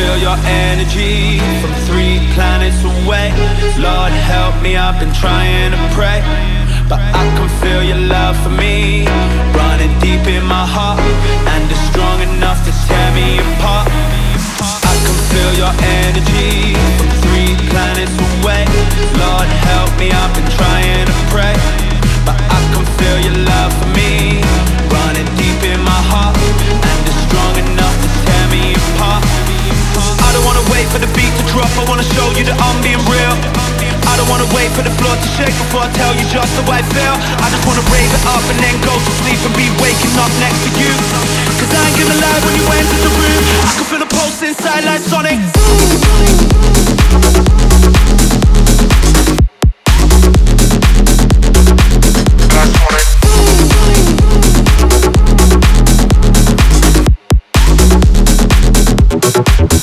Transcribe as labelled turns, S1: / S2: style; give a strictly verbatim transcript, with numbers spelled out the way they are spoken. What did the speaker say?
S1: feel your energy from three planets away. Lord help me, I've been trying to pray, but I can feel your love for me running deep in my heart, and it's strong enough to tear me apart. I can feel your energy from three planets away. Lord help me, I've been trying to pray, but I can feel your love for me running deep in my heart, and it's strong enough to tear me apart. I don't wanna wait for the beat to drop, I wanna show you that I'm being real. I don't wanna wait for the floor to shake before I tell you just how I feel. I just wanna rave it up and then go to sleep and be waking up next to you. Cause I ain't gonna lie, when you enter the room, I can feel the pulse inside like Sonic.
S2: That's Sonic.